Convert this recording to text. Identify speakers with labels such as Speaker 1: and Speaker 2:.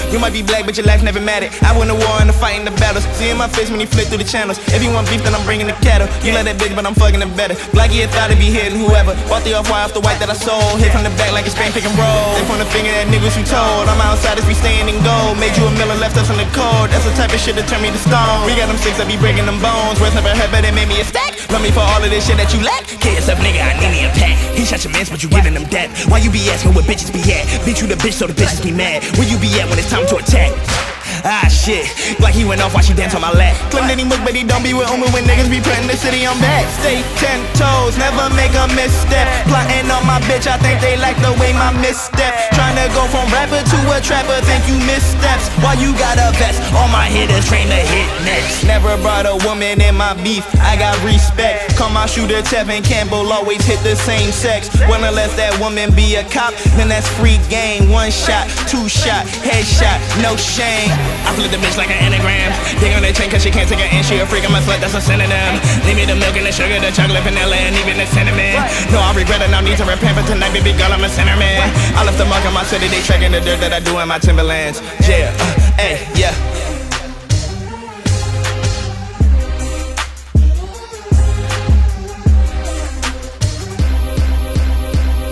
Speaker 1: You might be black, but your life never mattered. I win the war and the fight and the battles. Seeing my face when he flick through the channels. If you want beef, then I'm bringing the cattle. You like that bitch, but I'm fucking it better. Blackie had thought to be hitting whoever. Bought the off-white off the white that I sold. Hit from the back like a Spain pick and roll. They point a finger at niggas who told. I'm outside as we staying in gold. Made you a million, left us in the cold. That's the type of shit that turn me to stone. We got them six that be breaking them bones. Words never heard, but it made me a stack. Love me for all of this shit that you lack. KSF nigga, I need me a pack. He shot your mans, but you giving them that. Why you be asking where bitches be at? Bitch, you the bitch, so the bitches be mad. Where you be at when it's time to attack? Ah shit, like he went off while she danced on my lap. Claim that he look, but he don't be with Uma when niggas be putting the city on back. Stay 10 toes, never make a misstep. Plotting on my bitch, I think they like the way my misstep. Trying to go from rapper to a trapper, think you missteps. Why you got a vest? All my hitters train to hit next. Never brought a woman in my beef, I got respect. Call my shooter Tevin Campbell, always hit the same sex. Wanna let that woman be a cop, then that's free game. One shot, two shot, headshot, no shame. I flip the bitch like an anagram. Dig on that chain cause she can't take her in. She a freak, I'm a slut, that's a synonym. Leave me the milk and the sugar, the chocolate, vanilla, and even the cinnamon. No, I regret it, no need to repent, but tonight, baby girl, I'm a sinner, man. I left the mark on my city, they tracking the dirt that I do in my Timberlands. Yeah, hey, yeah.